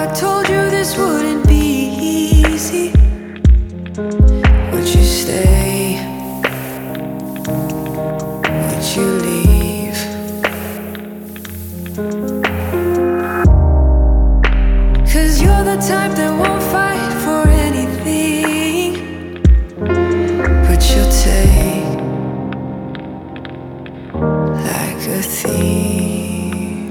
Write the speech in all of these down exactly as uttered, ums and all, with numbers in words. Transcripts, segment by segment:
I told you this wouldn't be easy. Would you stay? Would you leave? Cause you're the type that won't fight for anything, but you'll take like a thief.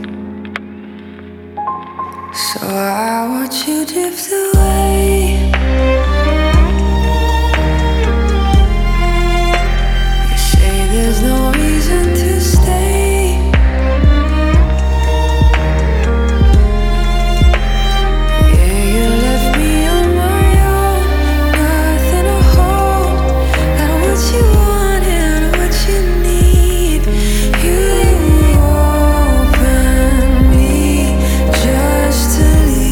So I watch you drift away. You say there's no reason to stay. Yeah, you left me on my own, nothing to hold. Got what you want and what you need. You open me just to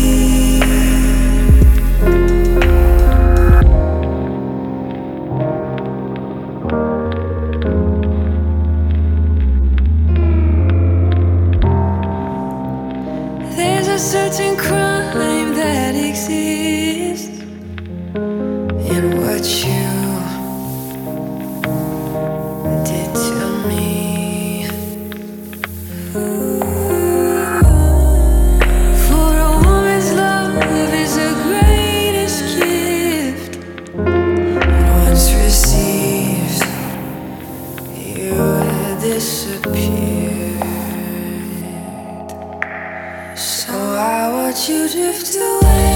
There's a certain crime that exists in what you did to me. For a woman's love is the greatest gift, and once received, you disappear. So I watch you drift away.